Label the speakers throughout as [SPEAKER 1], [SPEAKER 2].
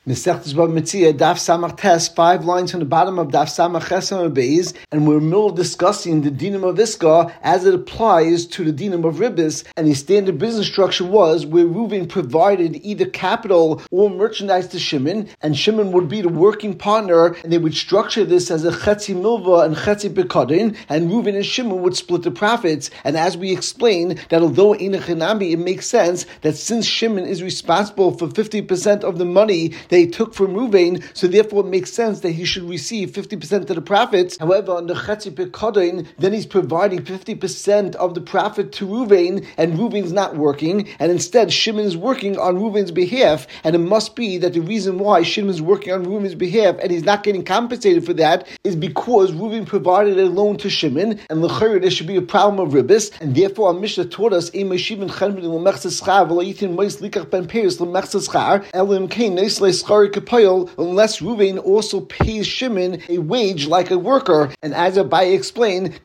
[SPEAKER 1] Mesechtes Bava Metzia, Daf Samach Tes, 5 lines from the bottom of Daf Samach Chesam Beis, and we're in the middle of discussing the dinam of Iska as it applies to the dinam of Ribbis. And the standard business structure was where Reuven provided either capital or merchandise to Shimon, and Shimon would be the working partner, and they would structure this as a Chetzi Milva and Chetzi Bekadin, and Reuven and Shimon would split the profits. And as we explained, that although in a Chinami it makes sense that since Shimon is responsible for 50% of the money they took from Reuven, so therefore it makes sense that he should receive 50% of the profits. However, on the Chetzi Pekadin, then he's providing 50% of the profit to Reuven, and Reuven's not working, and instead Shimon is working on Reuven's behalf, and it must be that the reason why Shimon is working on Reuven's behalf and he's not getting compensated for that is because Reuven provided a loan to Shimon, and l'chayr there should be a problem of ribbis, and therefore our Mishnah taught us unless Reuven also pays Shimon a wage like a worker. And as Abai explained,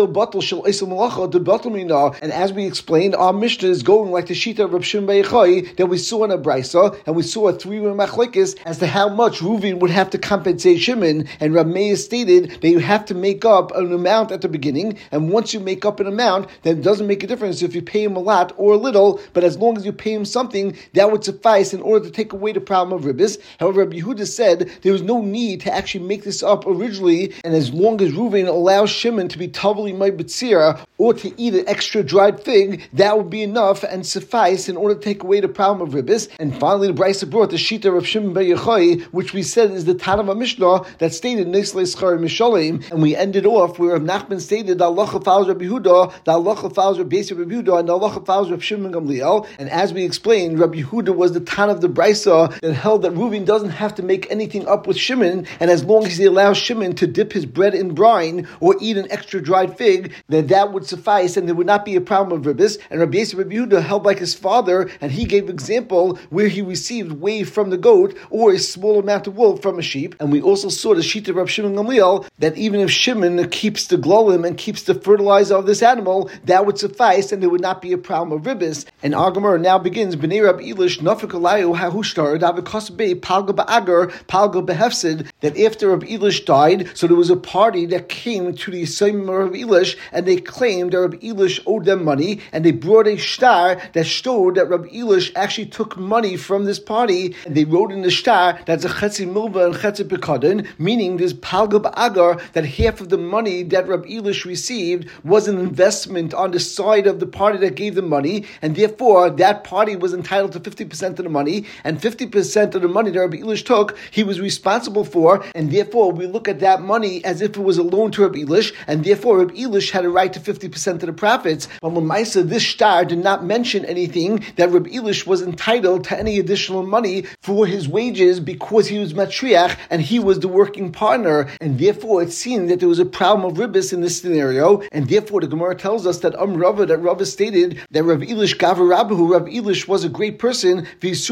[SPEAKER 1] and as we explained, our Mishnah is going like the Shita of Reb Shimon bar Yochai that we saw in a Brisa, and we saw a three-way machlekes as to how much Reuven would have to compensate Shimon. And Rab Meir stated that you have to make up an amount at the beginning, and once you make up an amount, then it doesn't make a difference if you pay him a lot or a little, but as long as you pay him something, that would suffice in order to take away the problem of ribbis. However, Rabbi Yehuda said there was no need to actually make this up originally, and as long as Reuven allows Shimon to be totally my betzira or to eat an extra dried fig, that would be enough and suffice in order to take away the problem of ribbis. And finally, the Brisa brought the Shita of Shimon bar Yochai, which we said is the Tanam Mishnah that stated Nislei Schar Mishalim, and we ended off where Rav Nachman stated the halacha follows Rabbi Yehuda, the halacha follows Rabbi Yosef Rabbi Yehuda, and the halacha follows Rabbi Shimon Gamliel. And as we explained, Rabbi Yehuda was the Tan of the Brisa that held that Reuven doesn't have to make anything up with Shimon, and as long as he allows Shimon to dip his bread in brine or eat an extra dried fig, then that would suffice, and there would not be a problem of ribbis. And Rabbi Yosef Rabbi Yehuda held like his father, and he gave example where he received whey from the goat or a small amount of wool from a sheep. And we also saw the sheet of Rabbi Shimon Gamliel that even if Shimon keeps the glolim and keeps the fertilizer of this animal, that would suffice, and there would not be a problem of ribbis. And our Gemara now begins Bnei Rabbi Elish Nafik Alayu Hahushtar Davikosbe Palga Ba'agar Palga Behefsid, that after Rabbi Elish died, so there was a party that came to the Yisayim of Rabbi Elish, and they claimed that Rabbi Elish owed them money, and they brought a shtar that showed that Rabbi Elish actually took money from this party, and they wrote in the shtar that's a Chetzi Milva and Chetzi Pekadin, meaning this Palga Ba'agar, that half of the money that Rabbi Elish received was an investment on the side of the party that gave the money, and therefore that party was entitled to 50% of the money, and 50% of the money that Rabbi Elish took, he was responsible for, and therefore we look at that money as if it was a loan to Rabbi Elish, and therefore Rabbi Elish had a right to 50% of the profits. But L'maisa, this shtar did not mention anything that Rabbi Elish was entitled to any additional money for his wages because he was matriach and he was the working partner, and therefore it seemed that there was a problem of ribbis in this scenario, and therefore the Gemara tells us that Rava stated that Rabbi Elish Gavar Rabbahu, Rabbi Elish was a great person,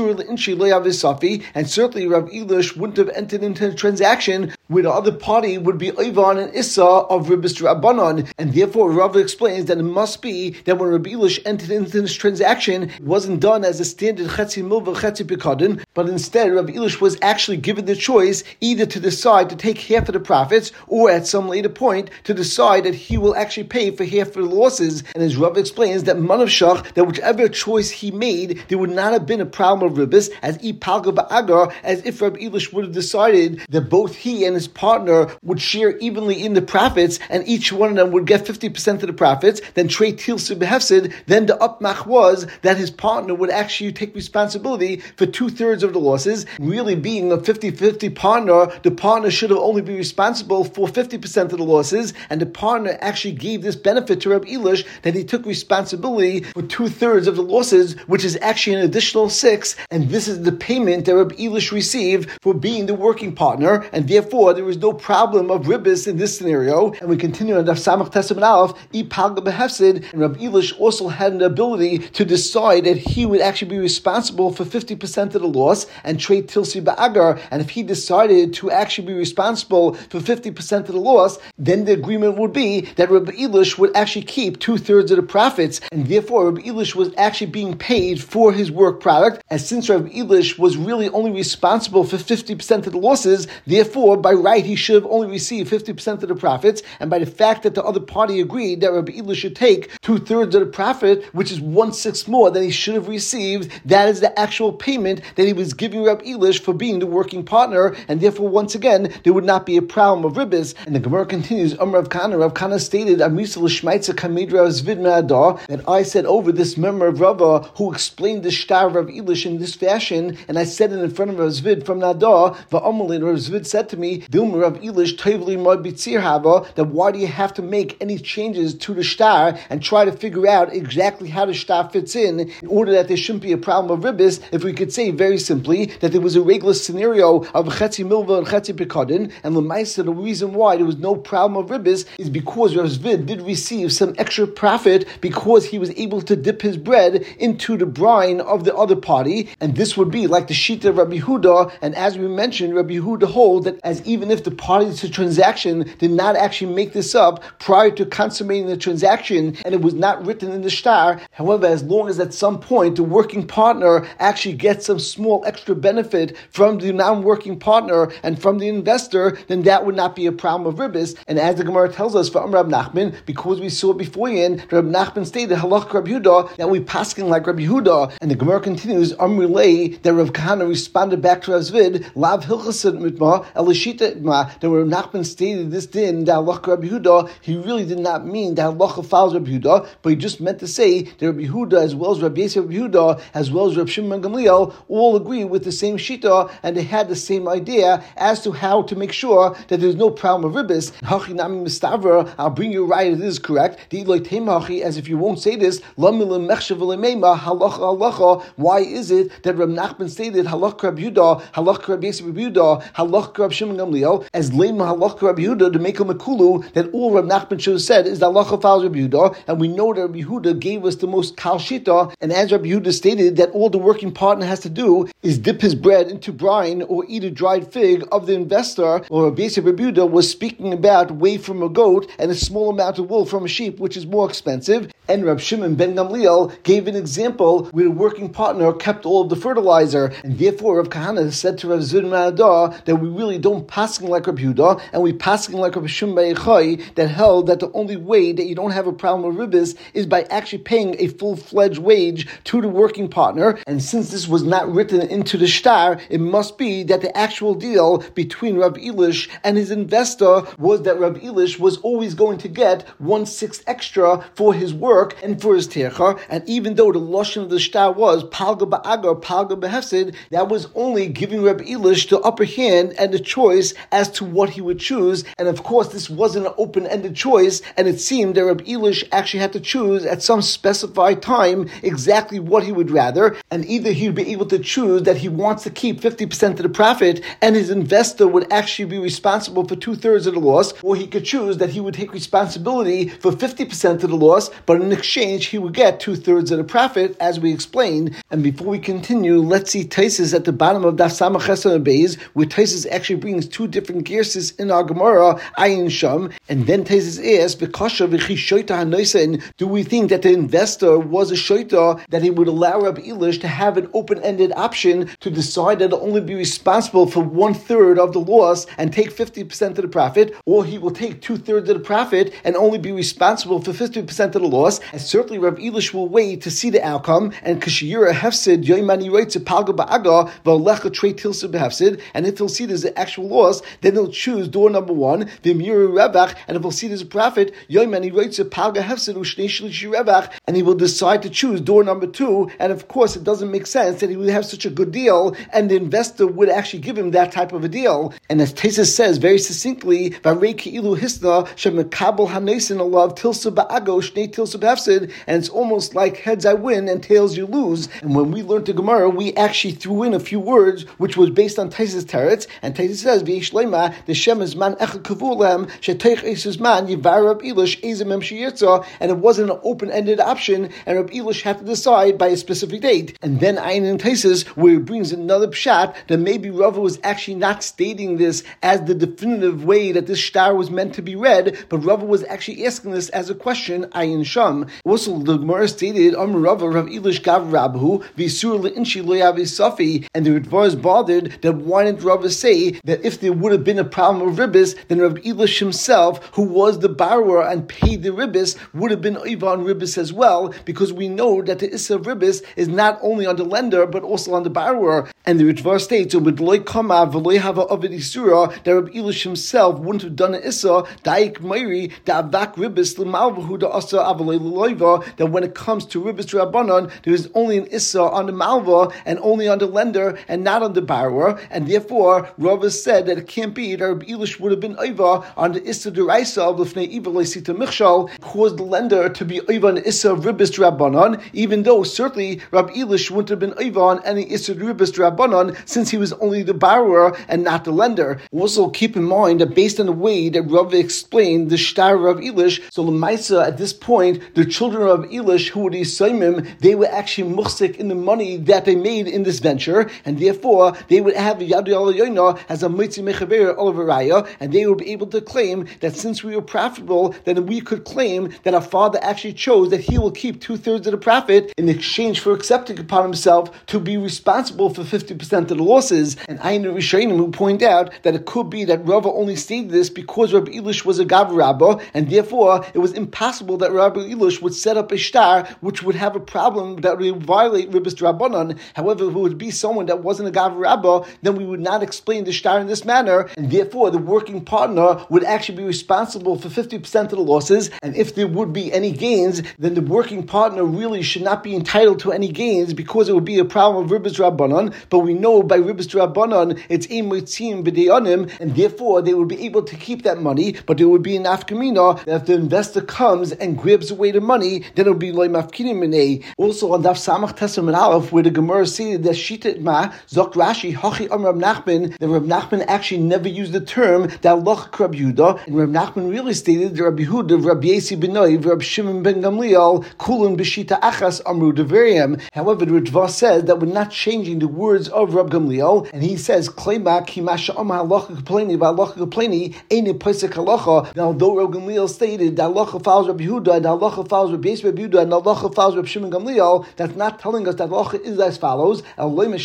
[SPEAKER 1] and certainly Rabbi Elish wouldn't have entered into a transaction where the other party would be Ivan and Issa of Ribbis Rabbanon, and therefore Rava explains that it must be that when Rabbi Elish entered into this transaction, it wasn't done as a standard Chetzi Milva Chetzi Pekadin, but instead Rabbi Elish was actually given the choice either to decide to take half of the profits or at some later point to decide that he will actually pay for half of the losses. And as Rav explains that Manav Shach, that whichever choice he made, there would not have been a problem of ribbis as Ipalga Ba'agar, as if Rabbi Elish would have decided that both he and his partner would share evenly in the profits, and each one of them would get 50% of the profits. Then Trey Tilsi Behefsid, then the upmach was that his partner would actually take responsibility for 2/3 of the losses. Really being a 50-50 partner, the partner should have only been responsible for 50% of the losses, and the partner actually gave this benefit to Rabbi Elish that he took responsibility for 2/3 of the losses, which is actually an additional 6, and this is the payment that Rabbi Elish received for being the working partner, and therefore there was no problem of ribbis in this scenario. And we continue on Daf Samach Tesam Aleph, Ipalga Behefsid, and Rabbi Elish also had an ability to decide that he would actually be responsible for 50% of the loss, and trade Tilsi Ba'agar, and if he decided to actually be responsible for 50% of the loss, then the agreement would be that Rabbi Elish would actually keep 2/3 of the profits, and therefore Rabbi Elish was actually being paid for his work product, as since Rabbi Elish was really only responsible for 50% of the losses. Therefore, by right, he should have only received 50% of the profits. And by the fact that the other party agreed that Rabbi Elish should take 2/3 of the profit, which is 1/6 more than he should have received, that is the actual payment that he was giving Rabbi Elish for being the working partner. And therefore, once again, there would not be a problem of ribbis. And the Gemara continues, Rav Kana stated, that I said over this member of Rava who explained the shtar of Rav Elish in this fashion, and I said it in front of Rav Zvid from Nadah, Rav Zvid said to me, Rav Elish that why do you have to make any changes to the shtar and try to figure out exactly how the shtar fits in order that there shouldn't be a problem of ribbis, if we could say very simply that there was a regular scenario of chetzi milva and chetzi pekadin, and l'maisa the reason why there was no problem of ribbis is because Rav Zvid did receive some extra profit because he was able to dip his bread into the brine of the other party, and this would be like the shita of Rabbi Yehuda. And as we mentioned, Rabbi Yehuda holds that as even if the parties to transaction did not actually make this up prior to consummating the transaction and it was not written in the shtar, however, as long as at some point the working partner actually gets some small extra benefit from the non-working partner and from the investor, then that would not be a problem of ribbis. And as the Gemara tells us from Rab Nachman, because we saw beforehand, Rab Nachman stated halach Rabbi Yehuda that we paskin like Rabbi Yehuda. And the Gemara continues, Amrulay, that Rav Kahana responded back to Rav Zvid, Lav Hilchasad Mitma, Elishita Itma, that Rav Nachman stated this din, that halach Rabbi Yehuda, he really did not mean that halacha follows Rabbi Yehuda, but he just meant to say that Rabbi Yehuda, as well as Rabbi Yosef Rabbi Yehuda, as well as Rabbi Shimon ben Gamliel, all agree with the same shita, and they had the same idea as to how to make sure that there's no problem of ribbis. Hachi nami mistavra, I'll bring you right, it is correct. As if you won't say this, why is it that Rab Nachman stated halach Rabbi Yehuda, halach Rabbi Yosef Rabbi Yehuda, halach Rabbi Shimon ben Gamliel, as lema halach Rabbi Yehuda to make a makulu, that all Rab Nachman should have said is that halacha follows Rabbi Yehuda, and we know that Rabbi Yehuda gave us the most kal shita, and as Rabbi Yehuda stated that all the working partner has to do is dip his bread into brine or eat a dried fig of the investor, or Rabbi Yosef Rabbi Yehuda was speaking about whey from a goat and a small amount of wool from a sheep, which is more expensive. And Rabbi Shimon ben Gamliel gave an example where the working partner kept all of the fertilizer, and therefore Rav Kahana said to Rav Zvid Ma'adah that we really don't paskin like Rabbi Yehuda, and we paskin like Rabbi Shimon ben Yochai that held that the only way that you don't have a problem with ribbis is by actually paying a full-fledged wage to the working partner. And since this was not written into the shtar, it must be that the actual deal between Rabbi Elish and his investor was that Rabbi Elish was always going to get 1/6 extra for his work and for his tercha. And even though the lashon of the shtar was palga ba'agar, palga behefsid, that was only giving Rabbi Elish the upper hand and the choice as to what he would choose. And of course, this wasn't an open-ended choice, and it seemed that Rabbi Elish actually had to choose at some specified time exactly what he would rather, and either he would be able to choose that he wants to keep 50% of the profit and his investor would actually be responsible for 2/3 of the loss, or he could choose that he would take responsibility for 50% of the loss, but in exchange he would get 2/3 of the profit, as we explained. And before we continue, let's see Taisus at the bottom of Daf Samach Chesed Beis, where Taisus actually brings two different gerses in our Gemara, Ayin Sham, and then Taisus asks, do we think that the investor was a shoita, that he would allow Rabbi Elish to have an open-ended option to decide that he'll only be responsible for 1/3 of the loss and take 50% of the profit, or he will take 2/3 of the profit and only be responsible for 50% of the loss? And certainly Rabbi Elish will wait to see the outcome, and Kashiyura Hefsid, Yoimani writes a Palga Ba'aga, Valecha Trey Tilsa Behefsid, and if he'll see there's an actual loss, then he'll choose door number 1, Vimura Rebach, and if he'll see there's a profit, Yoimani writes a Palga Hefsid, Ushnei Shlishi Rebach, and he will decide to choose door number 2, and of course it doesn't make sense that he would have such a good deal, and the investor would actually give him that type of a deal. And as Taisus says very succinctly, Varei Ki'ilu Hisna, Shemekabel Hanesin Alav Tilsa Ba'ago, Shnei Tilsa Behefsid, and it's almost like heads I win and tails you lose. And when we learned the Gemara, we actually threw in a few words which was based on Taisus teretz, and Taisus says, V'yesh leima, the Shem is man echad kavulem, sheteich eses man, yivar Rab Elish, ezemem sheyirtza, and it wasn't an open-ended option, and Rab Elish had to decide by a specific date. And then Ayin and Taisus, where it brings another pshat, that maybe Rava was actually not stating this as the definitive way that this shtar was meant to be read, but Rava was actually asking this as a question, Ayin Sham. Also, the Gemara stated, Rava, Rav Elish gav Rabhu, v'isur le'inshi lo yavi safi, and the Ritva is bothered that why didn't Rav say that if there would have been a problem of ribbis, then Rav Elish himself, who was the borrower and paid the ribbis, would have been over on ribbis as well, because we know that the issa of ribbis is not only on the lender but also on the borrower. And the Ritva states, that Rav Elish himself wouldn't have done an issa daik meiri da avak ribbis l'malvahu da asa avalei l'loiva, that when it comes to ribbis rabbanon, there is only an issa on the malva and only on the lender and not on the borrower, and therefore Rav said that it can't be that Rabbi Elish would have been over on the issa deraisa of l'fnei iva leisita michshal, caused the lender to be over on the issa of ribbis rabbanon, even though certainly Rabbi Elish wouldn't have been over on any issa ribbis rabbanon since he was only the borrower and not the lender. Also keep in mind that based on the way that Rav explained the shtar of Elish, so l'maisa at this point the children of Elish who were the Yisraimim, they were actually muhsik in the money that they made in this venture, and therefore they would have Yadu Yoina as a Mitzi Mechaber Olavaraya, and they would be able to claim that since we were profitable, then we could claim that our father actually chose that he will keep 2/3 of the profit in exchange for accepting upon himself to be responsible for 50% of the losses. And I know Rishonim who point out that it could be that Rava only stated this because Rabbi Elish was a Gav Rabbah, and therefore it was impossible that Rabbi Elish would set up a shtar which would have a problem that would violate Ribbis Rabbanon. However, if it would be someone that wasn't a Gav Rabbah, then we would not explain the shtar in this manner, and therefore the working partner would actually be responsible for 50% of the losses, and if there would be any gains, then the working partner really should not be entitled to any gains because it would be a problem of Ribbis Rabbanon. But we know by Ribbis Rabbanon it's Emotzim B'deyonim, and therefore they would be able to keep that money, but there would be an afkamina that if the investor comes and grabs away the money, then it would be loy mafkinim minei. Also on Daf Samach Tesam and Aleph, where the Gemara stated that Shita Itma Zok Rashi Hachi Am Rab Nachman, that Rab Nachman actually never used the term that Loch Rab Yehuda, and Rab Nachman really stated that Rabbi Yehuda, Rabbi Yesi ben Noi, Rab Shimon ben Gamliel, Kulun B'Shita Achas Amru Deveriam. However, the Ritva says that we're not changing the words of Rab Gamliel, and he says Klema Kimasha Am Halacha Kapleni V'Halacha Kapleni Eine Pesach Halacha. Now, although Rab Gamliel stated that Halacha follows Rabbi Yehuda and Halacha follows Rabbi Yesi ben Yehuda and Halacha follows Rab Shimon Gamliel, that's not telling us that Halacha is as follows. And it's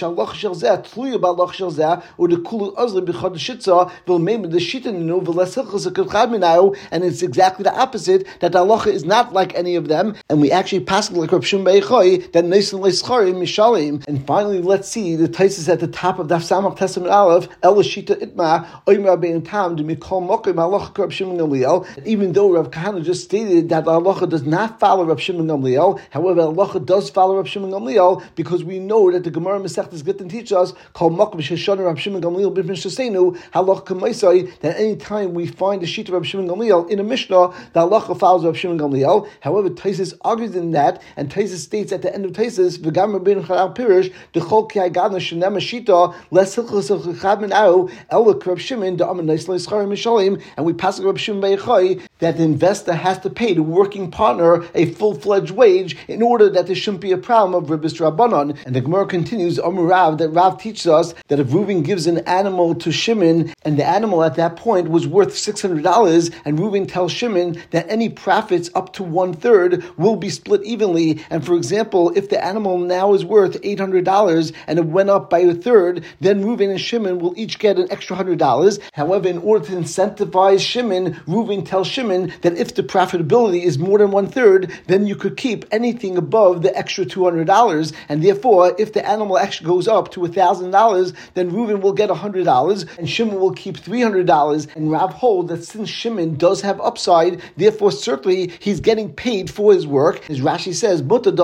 [SPEAKER 1] exactly the opposite, that the halacha is not like any of them, and we actually pass like Rav Shimon ben Yochai that Neisan Leischarim Mishalim. And finally, let's see the Taisus at the top of Daf Samach Tesam Aleph. Elashita Itma Oimer Bein Tam Demikol Mokim Halacha Rav Shimon Gamliel. Even though Rav Kahana just stated that the halacha does not follow Rav Shimon Gamliel, however, the halacha does follow Rav Shimon Gamliel, because we know that the Gemara Masechtas Gittin teaches us Kol Mokim Sheshana Rav Shimon Gamliel B'Mishna Shasenu Halacha Kamaisai, that any time we find the sheet of Rav Shimon Gamliel in a Mishnah, the halacha follows Rav Shimon Gamliel. However, Taisus argues in that, and Taisus states at the end of Taisus, V'gam Rabbeinu Charal Pirish D'chol Ki Hagadna Shenem Shita Les Hilchos of Chad Min Au Elok Rav Shimon Da'amin Neis Leischarim Mishalim, and we pass Rav Shimon ben Yochai that the investor has to pay the working partner a full-fledged wage in order that there shouldn't be a problem of Ribbis Rabbanon. And the Gemara continues, Rav, that Rav teaches us that if Reuven gives an animal to Shimon, and the animal at that point was worth $600, and Reuven tells Shimon that any profits up to 1/3 will be split evenly. And for example, if the animal now is worth $800 and it went up by 1/3, then Reuven and Shimon will each get an extra $100. However, in order to incentivize Shimon, Reuven tells Shimon that if the profitability is more than 1/3, then you could keep anything above the extra $200. And therefore, if the animal actually goes up to $1,000, then Reuven will get $100 and Shimon will keep $300. And Rav holds that since Shimon does have upside, therefore certainly he's getting paid for his work. As Rashi says,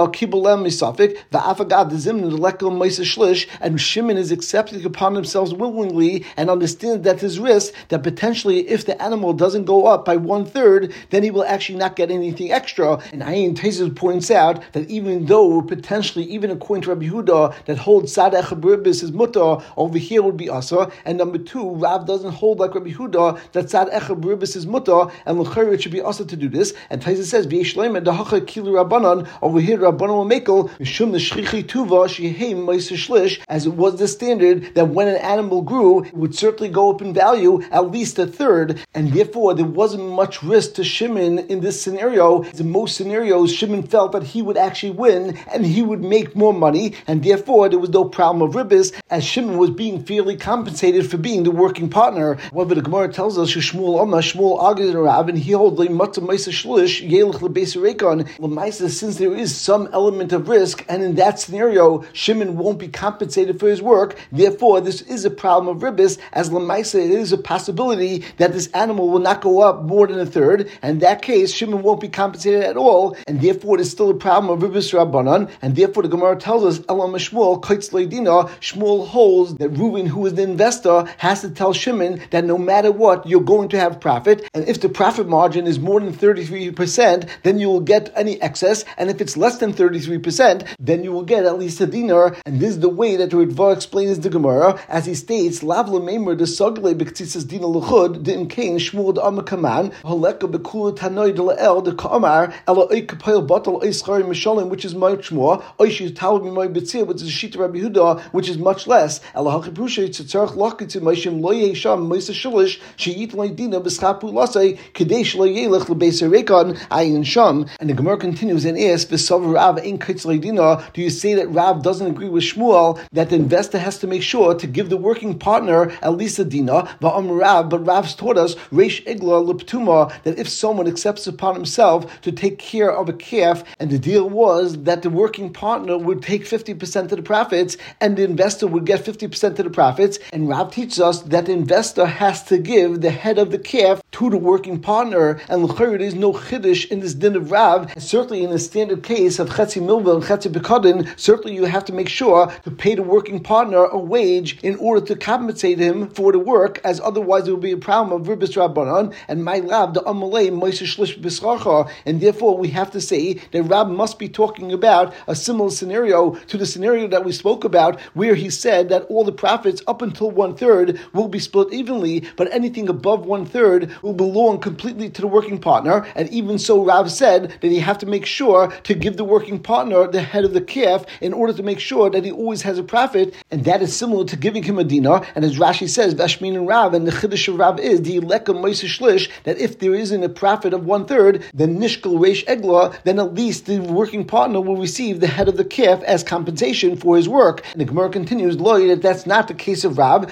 [SPEAKER 1] and Shimon is accepting upon himself willingly and understands that his risk, that potentially if the animal doesn't go up by 1/3, then he will actually not get anything extra. And Ayin Taisus points out that even though potentially, even according to Rabbi Yehuda, that holds Sad Echad B'Ribbis is mutter, over here would be asa. And number two, Rav doesn't hold like Rabbi Yehuda that Sad Echad B'Ribbis is mutter, and l'chayr it should be asa to do this. And Taisus says, V'yishleim and dahacha kilu Rabbanon, over here Rabbanon will makel mishum l'shchichi tuva sheheim ma'aser shlish, as it was the standard that when an animal grew, it would certainly go up in value at least 1/3, and therefore there wasn't much much risk to Shimon in this scenario. In most scenarios, Shimon felt that he would actually win and he would make more money, and therefore there was no problem of ribbis, as Shimon was being fairly compensated for being the working partner. However, the Gemara tells us Shmuel argues Rav, and he holds since there is some element of risk, and in that scenario Shimon won't be compensated for his work, therefore this is a problem of ribbis, as Lamaisa it is a possibility that this animal will not go up more than a third, and in that case Shimon won't be compensated at all, and therefore there's still a problem of ribbis Rabbanan, and therefore the Gemara tells us Elam Shmuel Kaitz Leidina. Shmuel holds that Reuven, who is the investor, has to tell Shimon that no matter what, you're going to have profit, and if the profit margin is more than 33%, then you will get any excess, and if it's less than 33%, then you will get at least a dinar, and this is the way that the Ritva explains the Gemara, as he states, Lav L'Meimer the Sagle B'Ktsitzas Dina L'Chud Din Kain Shmuel D'Ama Kaman Haleka B'Kula Tanoi D'La'el D'Ka'amar Ela Oy Kapayel Batal Oy Schari Mishalim, which is much more, Oy Shi Tal B'Moy B'Tzir, which is Shita Rabbi Huda, which is much less. Ela HaChiprusha Tzitzarch Lachitzi Mashim Lo Yesham Moisa Shilish She'it L'Dina B'Schapu Lasei Kadesh Lo Yelech L'Beis Rekan Ayin Sham. And the Gemara continues and asks, V'Sav Rav Ein Kaitz L'Dina, do you say that Rav doesn't agree with Shmuel that the investor has to make sure to give the working partner at least a dinar? V'Am Rav, but Rav's taught us Reish Igla L'Ptuma, that if someone accepts upon himself to take care of a calf, and the deal was that the working partner would take 50% of the profits and the investor would get 50% of the profits, and Rav teaches us that the investor has to give the head of the calf to the working partner, and l'chayr there is no chiddush in this din of Rav. And certainly in the standard case of Chetzi Milva and Chetzi Bekadin, certainly you have to make sure to pay the working partner a wage in order to compensate him for the work, as otherwise there will be a problem of Ribbis Rabbanan, and my Rav the Amalei Moishe Shlish B'Schacha, and therefore we have to say that Rav must be talking about a similar scenario to the scenario that we spoke about, where he said that all the profits up until 1/3 will be split evenly, but anything above 1/3 will belong completely to the working partner. And even so, Rav said that you have to make sure to give the working partner the head of the calf in order to make sure that he always has a profit, and that is similar to giving him a dinar. And as Rashi says, Vashmin and Rav, and the chiddush of Rav is the leka moisa shlish, that if there isn't a profit of 1/3, then nishkel reish egla, then at least the working partner will receive the head of the calf as compensation for his work. And the Gemara continues, Lo, that that's not the case of Rav.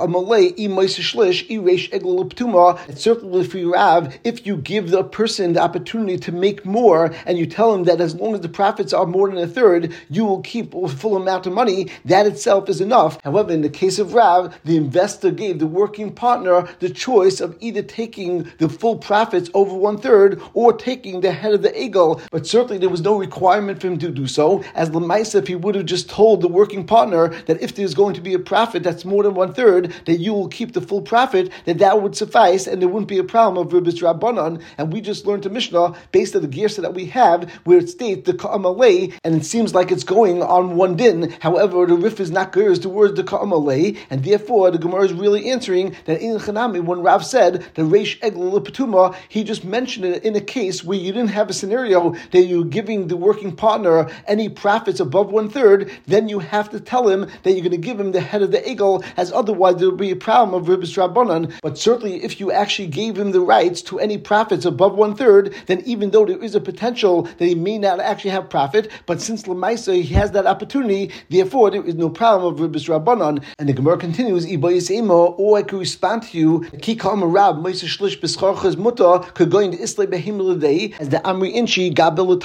[SPEAKER 1] It's certainly for Rav, if you give the person the opportunity to make more, and you tell him that as long as the profits are more than 1/3, you will keep a full amount of money, that itself is enough. However, in the case of Rav, the investor gave the working partner the choice of either taking the full profits over 1/3 or taking the head of the egel, but certainly there was no requirement for him to do so, as Lamaisa, if he would have just told the working partner that if there's going to be a profit that's more than 1/3, that you will keep the full profit, that would suffice, and there wouldn't be a problem of Ribbis Rabbanan. And we just learned to Mishnah, based on the Gersa that we have, where it states the Ka'amalei, and it seems like it's going on one din. However, the Rif is not gears towards the Ka'amalei, and therefore the Gemara is really answering that in Chanami, when Rav said the Reish Egel L'Petuma, he just mentioned it in a case where you didn't have a scenario that you're giving the working partner any profits above 1/3, then you have to tell him that you're going to give him the head of the egel, as otherwise there will be a problem of Ribbis Rabbanan. But certainly if you actually gave him the rights to any profits above 1/3, then even though there is a potential that he may not actually have profit, but since Lamaisa he has that opportunity, therefore there is no problem of Ribbis Rabbanan. And the Gemara continues, or I could respond to you, Kikam Rab Moisa Shlish B'Scharchas Muta could go into Islay Behim L'Dei, as the Amri Inchi Gabel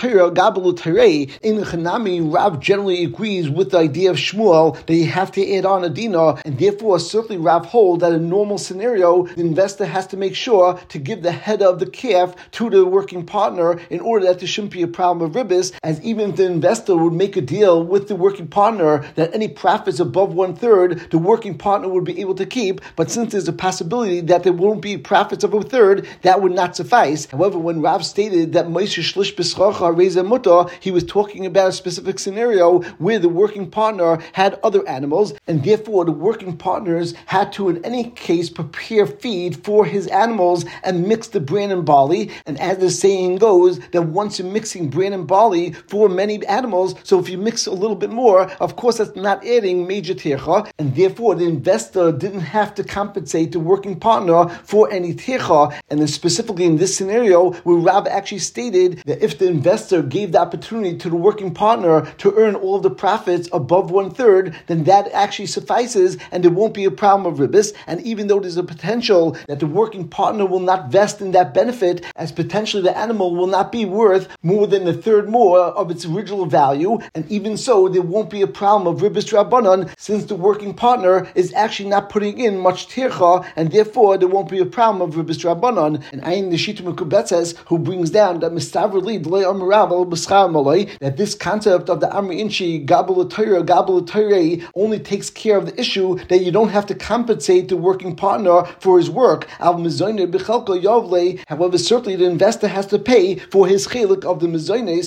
[SPEAKER 1] Terei. In Chanami, Rav generally agrees with the idea of Shmuel that you have to add on a dinar, and therefore certainly Rav holds that in a normal scenario, the investor has to make sure to give the head of the calf to the working partner in order that there shouldn't be a problem of ribbis, as even if the investor would make a deal with the working partner that any profits above 1/3, the working partner would be able to keep, but since there's a possibility that there won't be profits of 1/3, that would not suffice. However, when Rav stated that Moshe Shlish B'Schacha Reza Muta, he was talking about a specific scenario where the working partner had other animals, and therefore the working partners had to, in any case, prepare feed for his animals and mix the bran and barley. And as the saying goes, that once you're mixing bran and barley for many animals, so if you mix a little bit more, of course that's not adding major techa, and therefore the investor didn't have to compensate the working partner for any techa. And specifically in this scenario where Rav actually stated that if the investor gave the opportunity to the working partner to earn all of the profits above 1/3, then that actually suffices and there won't be a problem of ribis. And even though there's a potential that the working partner will not vest in that benefit, as potentially the animal will not be worth more than 1/3 more of its original value, and even so there won't be a problem of ribis rabbanon, since the working partner is actually not putting in much tircha, and therefore there won't be a problem of ribis rabbanon. And Ayin Neshita Mekubetzes, who brings down that mistavrli d'lei amaravel b'schar malai, that this concept of the Amri Inchi Gabel Torah only takes care of the issue that you don't have to compensate the working partner for his work. However, certainly the investor has to pay for his chelik of the mizoines,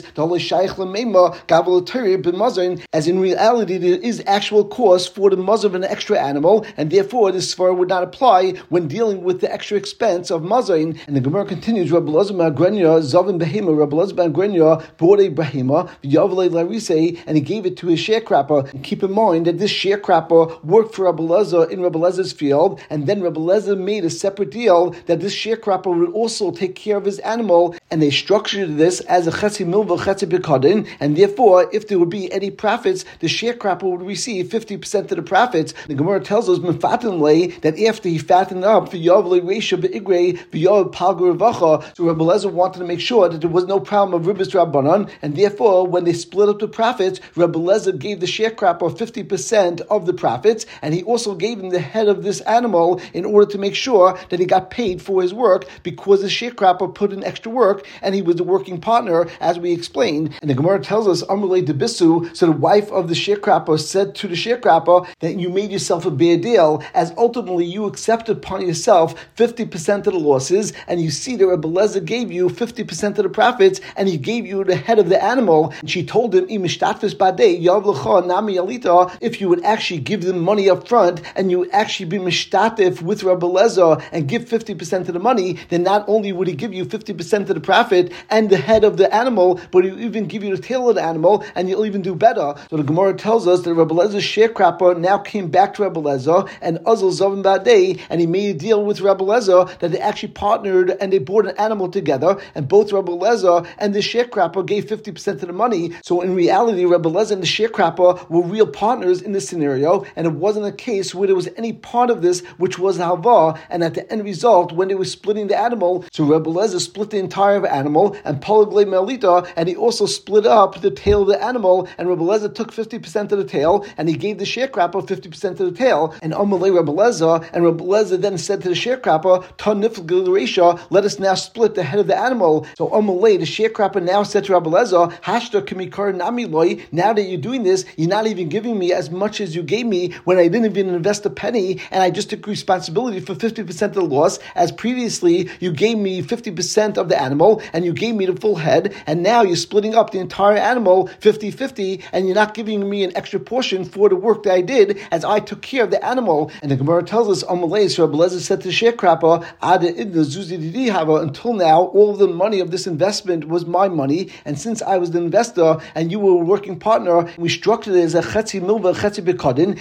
[SPEAKER 1] as in reality there is actual cost for the muzz of an extra animal, and therefore this svara would not apply when dealing with the extra expense of mazain. And the Gemara continues, Rabbi Elazar ben Agrenya, Zavin Behema, Rabbi Elazar ben Agrenya bought a behema, Yavle Larise, and he gave it to his sharecropper. And keep in mind that this sharecropper worked for Rabbi Elazar in Rabbi Elazar's field, and then Rabbi Elazar made a separate deal that this sharecropper would also take care of his animal, and they structured this as a chetzi milva chetzi bekadin, and therefore if there would be any profits, the sharecropper would receive 50% of the profits. The Gemara tells us that after he fattened up for Yavle Reisha beigre v'yav palgur vacha, so Rabbi Elazar wanted to make sure that there was no problem of ribis rabbanon, and therefore when they split up the profits, Rabbi Elazar gave the sharecropper 50% of the profits, and he also gave him the head of this animal in order to make sure that he got paid for his work, because the sharecropper put in extra work and he was the working partner, as we explained. And the Gemara tells us, Amrulei Debisu, so the wife of the sharecropper said to the sharecropper that you made yourself a bad deal, as ultimately you accepted upon yourself 50% of the losses, and you see that Rabbi Elazar gave you 50% of the profits, and he gave you the head of the animal. And she told him, if you would actually give them money up front, and you would actually be mishtatif with Rabbi Elazar and give 50% of the money, then not only would he give you 50% of the profit and the head of the animal, but he'll even give you the tail of the animal, and you'll even do better. So the Gemara tells us that Rabbi Elazar's sharecropper now came back to Rabbi Elazar, and Azal Zavim Badei, and he made a deal with Rabbi Elazar that they actually partnered and they bought an animal together, and both Rabbi Elazar and the sharecropper gave 50% of the money. So in reality, Rabbi Elazar and the sharecropper were real partners in this scenario, and it wasn't a case where there was any part of this which was halva, and at the end result, when they were splitting the animal, so Rabbi Elazar split the entire animal, and Palagle Melita, and he also split up the tail of the animal, and Rabbi Elazar took 50% of the tail, and he gave the sharecropper 50% of the tail, and Amalei Rabbi Elazar, and Rabbi Elazar then said to the sharecropper, let us now split the head of the animal. So Amalei, the sharecropper, now said to Rabbi Elazar, Hashta Kimikar Nami Loi, now that you're doing this, you're not even giving me as much as you gave me when I didn't even invest a penny, and I just took responsibility for 50% of the loss, as previously you gave me 50% of the animal, and you gave me the full head, and now you're splitting up the entire animal 50-50, and you're not giving me an extra portion for the work that I did, as I took care of the animal. And the Gemara tells us, Amalei, so Rabbi Elazar said to the sharecropper, until now, all of the money of this investment was my money, and since I was the investor, and you were a working partner, we structured it as a chetzi milva, chetzi bekadin,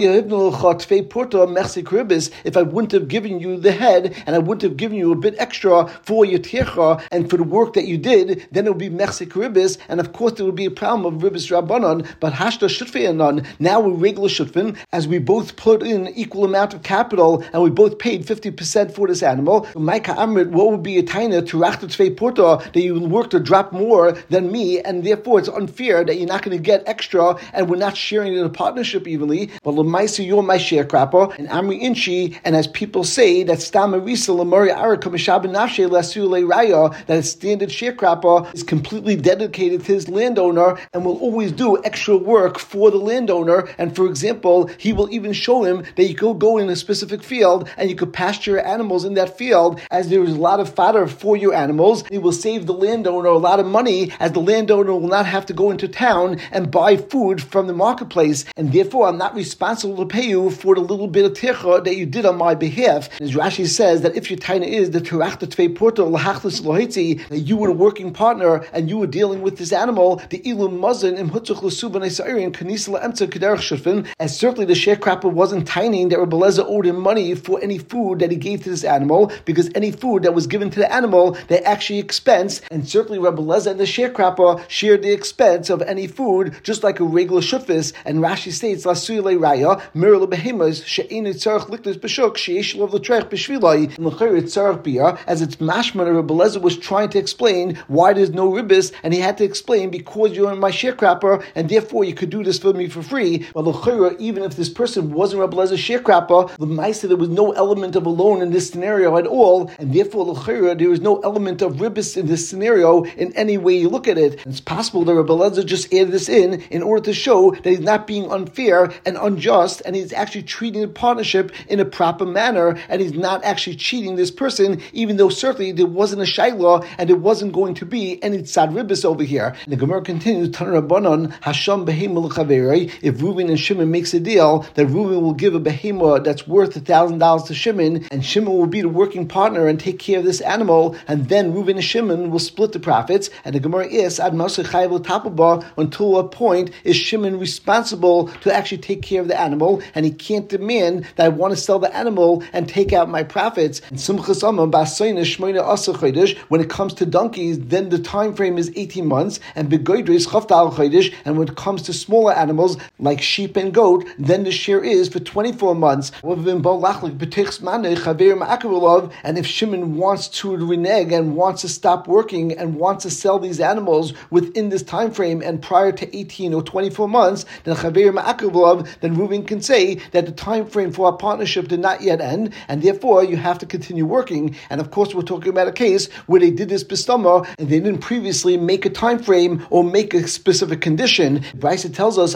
[SPEAKER 1] if I wouldn't have given you the head, and I wouldn't have given you a bit extra for your tircha, and for the work that you did, then it would be mechzik ribis, and of course there would be a problem of ribis rabbanon, but hashta shutfeyanon, now we're regular shutfin, as we both put in equal amount of capital, and we both paid 50% for this animal. Maika Amrit, what would be a taina to rachta tvei porta, that you work to drop more than me, and therefore it's unfair that you're not going to get extra, and we're not sharing in a partnership evenly, but l'maisa, you're my sharecropper, and Amri Inchi, and as people say, that Stam Arisa Lamari Araka Mishab Nafshe Lasule Raya, that a standard sharecropper is completely dedicated to his landowner and will always do extra work for the landowner. And for example, he will even show him that you could go in a specific field and you could pasture animals in that field, as there is a lot of fodder for your animals. It will save the landowner a lot of money, as the landowner will not have to go into town and buy food from the marketplace, and therefore I'm not responsible to pay you for the little bit of tircha that you did on my behalf. As Rashi says, that if your taina is the terachta tvei porta lahachlis lohitzi, that you were a working partner and you were dealing with this animal, the ilum mazin im hutzuch l'suban esairin kanisla emtza kederach shufin, as certainly the sharecropper wasn't tining that Rabbi Elazar owed him money for any food that he gave to this animal, because any food that was given to the animal, they actually expense, and certainly Rabbi Lezer and the sharecropper shared the expense of any food, just like a regular shufis. And Rashi states, Lasui le raya, mirror behemoths, she'in tzarech liklis b'shuk, she'esh lov l'trech b'shvilai, and l'chayr tzarech bia, as its mashman, Rabbi Lezer was trying to explain why there's no ribbis, and he had to explain because you're my sharecropper, and therefore you could do this for me for free. Well, l'chayr, even if this person wasn't Rabbi Lezer's sharecropper, the Maisa, there was no element of a loan in this scenario at all, and therefore l'chayr, there is no element of ribbis in this scenario in any way you look at it. And it's possible that Rabbi Lezer just added this in order to show that he's not being unfair and unjust, and he's actually treating the partnership in a proper manner, and he's not actually cheating this person, even though certainly there wasn't a shayla and there wasn't going to be any tzad ribbis over here. And the Gemara continues, Taner Rabbanon, Hasham behema l'chaverei, if Reuven and Shimon makes a deal that Reuven will give a behema that's worth $1,000 to Shimon, and Shimon will be the working partner and take care of this animal, and then Reuven and Shimon will split the profits. And the Gemara is ad masay chayav l'tapaba, until a point is Shimon responsible to actually take care of the animal, and he can't demand that I want to sell the animal and take out my profits. And Simchas Amma b'asayna shmoina asa chodesh, when it comes to donkeys, then the time frame is 18 months, and begoidres chavtal chodesh, and when it comes to smaller animals like sheep and goat, then the share is for 24 months. And if Shimon wants to renege and wants to stop working and wants to sell these animals within this time frame and prior to 18 or 24 months, then Reuven can say that the time frame for our partnership did not yet end, and therefore you have to continue working. And of course, we're talking about a case where they did this bistama and they didn't previously make a time frame or make a specific condition. Brisa tells us,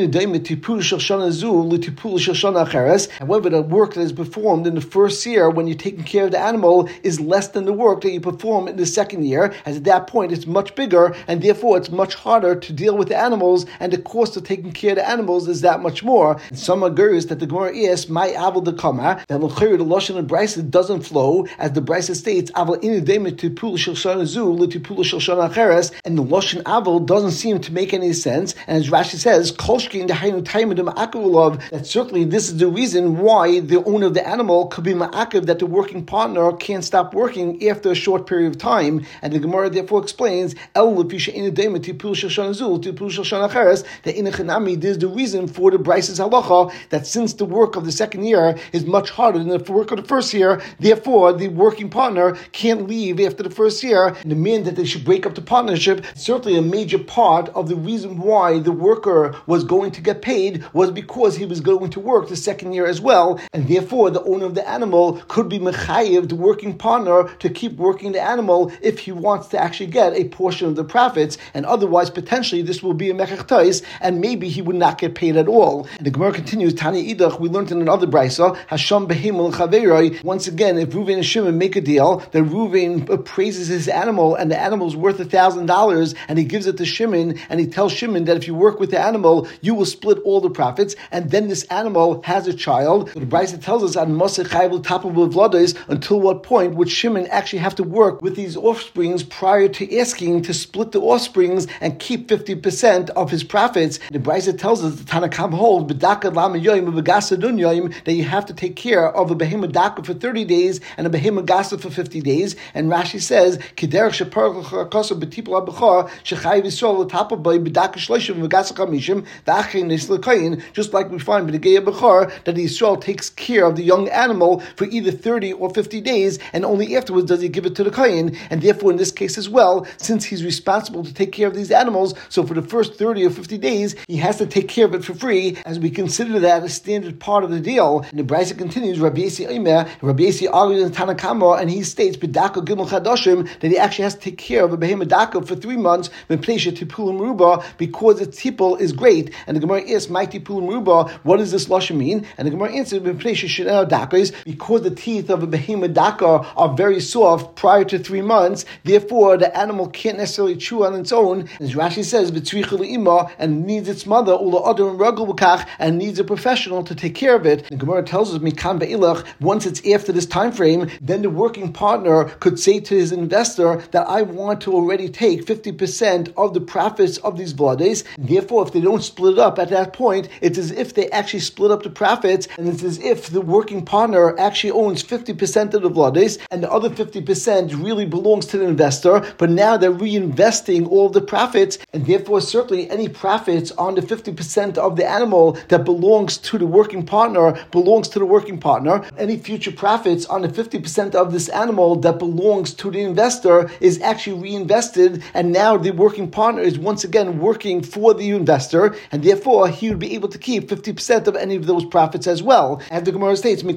[SPEAKER 1] however, the work that is performed in the first year when you're taking care of the animal is less than the work that you perform in the second year, as at that point it's much bigger, and therefore it's much harder to deal with the animals, and the cost of taking care of the animals is that much more. And some agrees that the Gemara is my aval the kama, that the lashon of Brisa doesn't flow, as the Brisa states aval inudemit tipul shel zu l'tipul shel shana acheres, and the lashon aval doesn't seem to make any sense. And as Rashi says, kolshkin dehaynu taimedim akavulov, that certainly this is the reason why the owner of the animal could be ma'akiv, that the working partner can't stop working after a short period of time. And the Gemara therefore explains el lefisha inudemit tipul shel shana zu tipul shel shana acheres, that in a chanami there's the reason for the Brisa's halacha that since the work of the second year is much harder than the work of the first year, therefore the working partner can't leave after the first year. And the man that they should break up the partnership, certainly a major part of the reason why the worker was going to get paid was because he was going to work the second year as well, and therefore the owner of the animal could be mechayev, the working partner, to keep working the animal if he wants to actually get a portion of the profits, and otherwise potentially this will be a mechach tais, and maybe he would not get paid at all. And the Gemara continues, Tani Idach, we learned in another brisa, Hasham behemel chaveroi, once again, if Reuven and Shimon make a deal, then Reuven appraises his animal, and the animal is worth $1,000, and he gives it to Shimon, and he tells Shimon that if you work with the animal, you will split all the profits, and then this animal has a child. So the Brisa tells us, until what point would Shimon actually have to work with these offsprings prior to asking to split the offsprings and keep 50% of his profits? The Brisa tells us, the Tanakam holds, that you have to take care of a behemah daka for 30 days and a behemah gasa for 50 days. And Rashi says, just like we find with the Geya Bechar, that the Yisrael takes care of the young animal for either 30 or 50 days, and only afterwards does he give it to the Kohen. And therefore, in this case as well, since he's responsible to take care of these animals, so for the first 30 or 50 days, he has to take care of it for free, as we consider that a standard part of the deal. And the Brisa continues, Rabbi Yasi argues in Tanakama, and he states, B'daka Gimel Chadoshim, that he actually has to take care of a behemah daka for 3 months, because its tipul is great. And the Gemara asks, my tipul ruba, what does this lashon mean? And the Gemara answers, because the teeth of a behemah daka are very soft prior to 3 months, therefore the animal can't necessarily chew on its own. As Rashi says, and needs its mother, and needs a professional to take care of it. The Gemara tells us, once it's after this time frame, then the working partner could say to his investor that I want to already take 50% of the profits of these vlades. Therefore, if they don't split it up at that point, it's as if they actually split up the profits, and it's as if the working partner actually owns 50% of the the Vlades, and the other 50% really belongs to the investor, but now they're reinvesting all of the profits, and therefore certainly any profits on the 50% of the animal that belongs to the working partner belongs to the working partner. Any future profits on the 50% of this animal that belongs to the investor is actually reinvested, and now the working partner is once again working for the investor, and therefore he would be able to keep 50% of any of those profits as well. As the Gemara states, that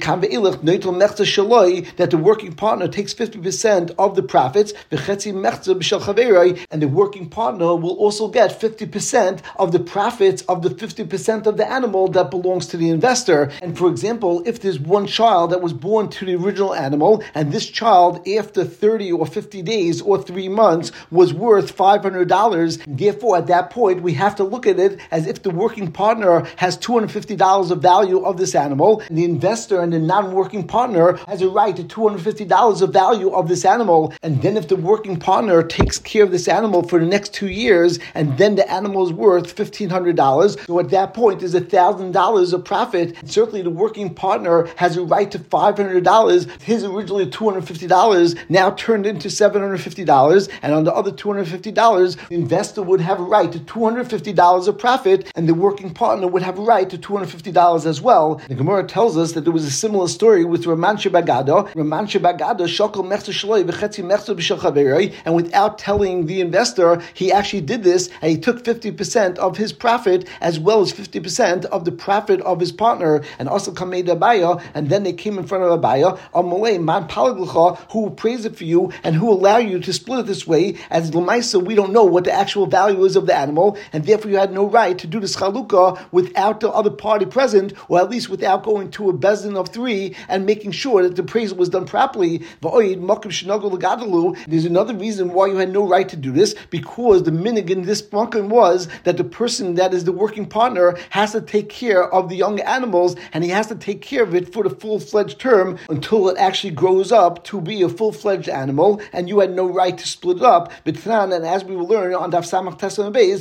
[SPEAKER 1] the working partner takes 50% of the profits, and the working partner will also get 50% of the profits of the 50% of the animal that belongs to the investor. And for example, if there's one child that was born to the original animal, and this child after 30 or 50 days or 3 months was worth $500, therefore at that point we have to look at it as if the working partner has $250 of value of this animal, and the investor and the non-working partner has a right to $250 of value of this animal. And then if the working partner takes care of this animal for the next 2 years, and then the animal is worth $1,500, so at that point there's $1,000 of profit. And certainly the working partner has a right to $500. His originally $250 now turned into $750, and on the other $250, the investor would have a right to $250 of profit, and the working partner would have a right to $250 as well. The Gemara tells us that there was a similar story with Raman Shebagada. Raman Shebagada shakal mechza shloi v'chetzi mechza b'shel chaverei, and without telling the investor, he actually did this, and he took 50% of his profit as well as 50% of the profit of his partner. And also Kamei Abaya, and then they came in front of Abaya, Amalei man palaglucha, who will praise it for you and who will allow you to split it this way. As Lamaisa, we don't know what the actual value is of the animal, and therefore you had no right to do this chalukah without the other party present, or at least without going to a bezdin of 3 and making sure that the appraisal was done properly. There's another reason why you had no right to do this, because the minig in this makom was that the person that is the working partner has to take care of the young animals, and he has to take care of it for the full-fledged term until it actually grows up to be a full-fledged animal, and you had no right to split it up. And as we will learn on Daf Samach Tesam Beis,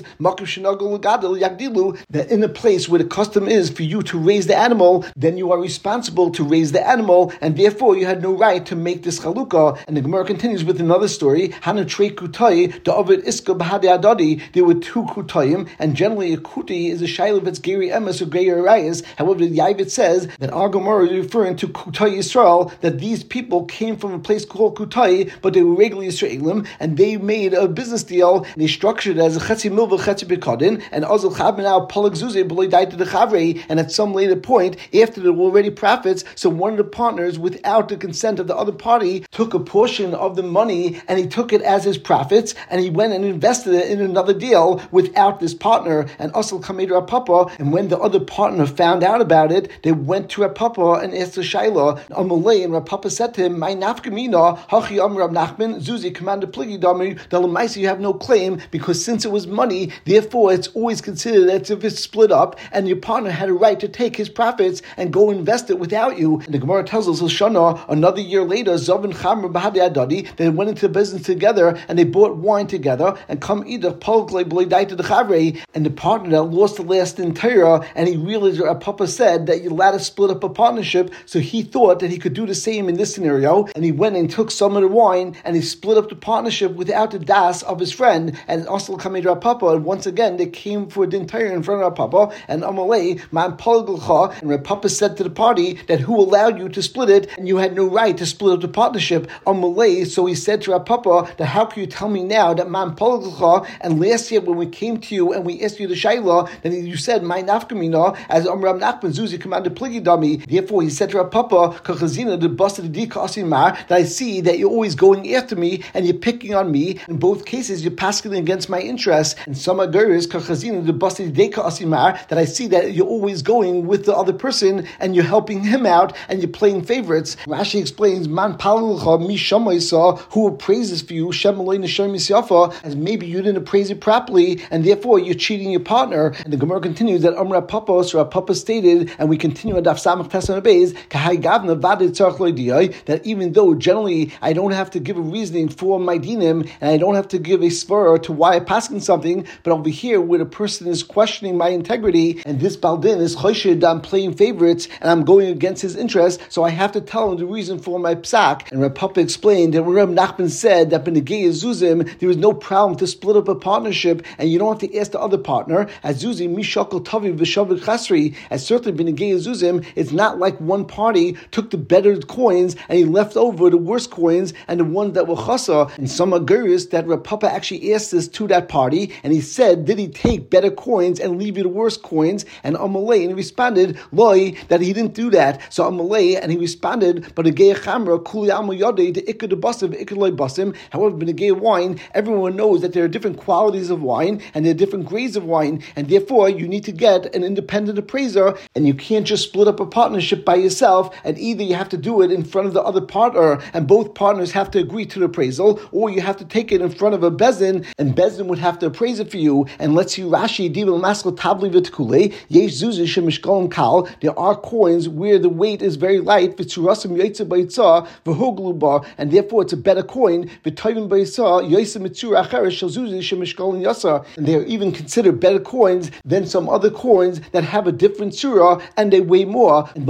[SPEAKER 1] that in a place where the custom is for you to raise the animal, then you are responsible to raise the animal, and therefore you had no right to make this chalukah. And the Gemara continues with another story. There were 2 kutayim, and generally a kuti is a shayla that's geri emes or geri arayas. However, the Yavit says that our Gemara is referring to Kutay Yisrael, that these people came from a place called Kutay, but they were regular Yisraelim, and they made a business deal, and they structured it as a chetzi milva chetzi bekadin, and azal chabmenau polag zuze b'loy daita de chavrei, and at some later point, after there were already profits, so one of the partners, without the consent of the other party, took a portion of the money, and he took it as his profits, and he went and invested it in another deal without this partner, and asal kamed Rav Papa, and when the other partner found out about it, they went to Rav Papa and asked the Shaila, Amalei, and Rav Papa said to him, My nafkamina, hachi am Rav Nachman, Zuzi, commander pligi dami, Dalamaisi, you have no claim, because since it was money, therefore it's always considered as if it's split up, and your partner had a right to take his profits and go invest it without you. And the Gemara tells us, Shana, another year later, Zavin Chamr Bahadi Adadi, they went into business together, and they bought wine together, and come either Polklei Bloidaita the Chavre, and the partner that lost the last in Torah, and he realized Rav Papa said that you're allowed to split up a partnership, so he thought that he could do the same in this scenario, and he went and took some of the wine, and he split up the partnership without the das of his friend, and also Kamed Rav Papa, and once again they came for a din Torah in front of Rav Papa, and Amalei, Man Polgulcha, and Rav Papa said to the party that who allowed you to split it, and you had no right to split up the partnership, Amalei, so he said to Rav Papa, that how can you tell me now that Man Polgulcha, and last year when we came to you and we asked you the Shaila, then you said, My nafkamina, as Rav Nachman Zuzi commanded pligi dami. Therefore he said to Rav Papa, Kachazina the busted the asimar, that I see that you're always going after me and you're picking on me. In both cases you're passing against my interests. And some aguris Kachazina the busted the asimar, that I see that you're always going with the other person and you're helping him out and you're playing favorites. Rashi explains, Man palulcha mi shamaisa, who appraises for you, Shemaloi Nishar Misyafa, as maybe you didn't appraise it properly and therefore you're cheating your partner. And the Gemara continues that Rav Papa, so Rav Papa stated, and we continue on Daf Samach Tesam Beis, that even though generally I don't have to give a reasoning for my dinim and I don't have to give a svara to why I'm passing something, but over here where the person is questioning my integrity and this baldin is choshid, I'm playing favorites and I'm going against his interest, so I have to tell him the reason for my psak. And Reb Papa explained that when Reb Nachman said that Benegei Zuzim, there was no problem to split up a partnership, and you don't have to ask the other partner, as Zuzi Mishakal Tavi V'Shavik Chasri, as certainly Benegei Zuzim, it's not like one party took the better coins and he left over the worst coins and the ones that were chasa. And some are curious that Reb Papa actually asked this to that party, and he said, did he take better coins and leave you the worst coins? And Amalei, and he responded, Loi, that he didn't do that. So Amalei, and he responded, but a gay chamra, kuli amal yodei, the ikad the basim, ikad loy basim. However, in a gay wine, everyone knows that there are different qualities of wine and there are different grades of wine, and therefore you need to get an independent appraiser, and you can't just split up a partnership by yourself, and either you have to do it in front of the other partner, and both partners have to agree to the appraisal, or you have to take it in front of a bezin, and bezin would have to appraise it for you. And let's see Rashi, Dibel Maskal Tabli V'Tkule, Yesh Zuzi Shemishkolim Kal, there are coins where the weight is very light, V'Tzurasim Yaitza B'Yitzah, V'Hogluba, and therefore it's a better coin, V'Toyim B'Yitzah, Yaitza Mitzur Acheres Shal Zuzi Shemishkolim Yasa, and they are even considered better coins than some other coins that have a different surah and they weigh more. And